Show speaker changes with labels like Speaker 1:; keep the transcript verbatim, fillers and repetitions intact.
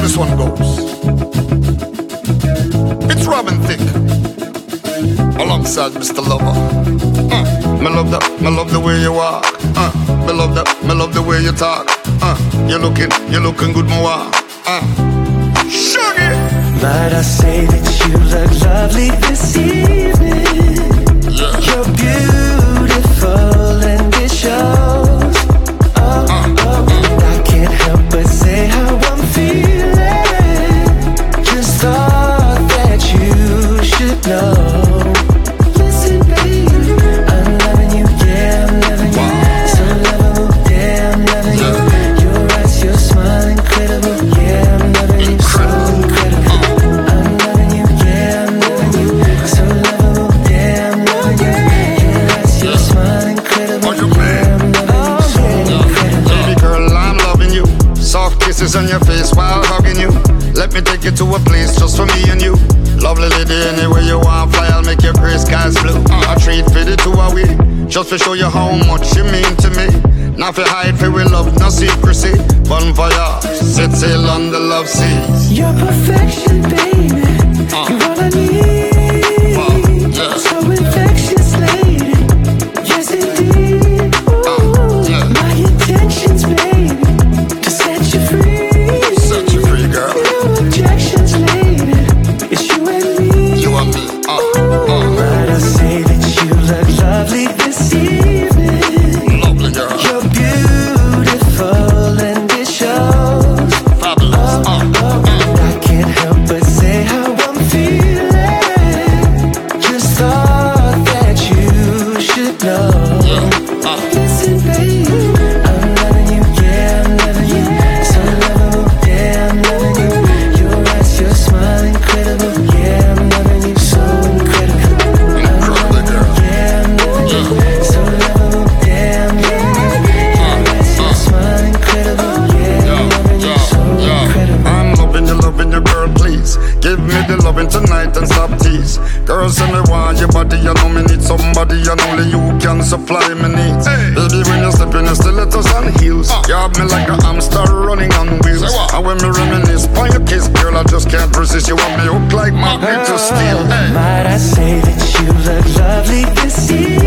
Speaker 1: this one goes. It's Robin Thicke alongside Mister Lover. Uh, me love the, me love the way you walk. Uh, me love the, me love the way you talk. Uh, you're looking, you're looking good, my walk. Uh, Sugar.
Speaker 2: Might I say that you look lovely this evening?
Speaker 1: Yeah.
Speaker 2: You're beautiful and it shows. Oh, uh, oh, uh, and I can't help but say how I'm feeling. Just thought that you should know. Listen, baby, I'm loving you, yeah, I'm loving you. So lovable, yeah, I'm loving you. Your eyes, your smile, incredible, yeah, I'm loving you, so incredible. I'm loving you, yeah, I'm loving you. So lovable, yeah, I'm loving you. Your eyes, your smile, incredible, yeah, I'm loving you, so incredible.
Speaker 1: Baby girl, I'm loving you. Soft kisses on your face while hugging you. Let me take you to a place just for me and you. Lovely lady, anywhere you want, fly, I'll make your gray skies blue. uh, A treat for the two of we, just to show you how much you mean to me. Not for hide, for we love, no secrecy. Bon voyage, set sail on the love seas.
Speaker 2: Your perfection, baby,
Speaker 1: uh.
Speaker 2: you're all I need.
Speaker 1: uh, yeah.
Speaker 2: So infectious, lady, yes indeed. Ooh,
Speaker 1: uh, yeah.
Speaker 2: my intentions, baby, to set you free.
Speaker 1: Set you free, girl.
Speaker 2: No objections, lady, it's you and me.
Speaker 1: You and me, uh, uh.
Speaker 2: Might I say that you look lovely this evening?
Speaker 1: Lovely girl.
Speaker 2: You're beautiful and it shows.
Speaker 1: Fabulous, uh,
Speaker 2: oh,
Speaker 1: uh.
Speaker 2: and I can't help but say how I'm feeling. Just thought that you should know.
Speaker 1: Yeah, uh.
Speaker 2: Listen, baby, I'm loving you, yeah, I'm loving you. So lovable, yeah, I'm loving you. Your eyes, your smile, incredible, yeah, I'm loving you, so incredible.
Speaker 1: Incredible, girl.
Speaker 2: Yeah, I'm loving you, so lovable, yeah, I'm loving you. Your eyes, your smile, incredible, yeah, I'm loving you, so incredible.
Speaker 1: I'm loving you, loving you, girl, please. Give me the loving tonight and stop tease. Girl, say me want your body, you know me need somebody, and only you can supply me needs. Hey. Baby, when you're stepping, you still let us on heels. uh. You have me like a hamster running on wheels. And when me reminisce on your kiss, girl, I just can't resist. You want me hooked like magnet to steel. Hey.
Speaker 2: Might I say that you look lovely this evening?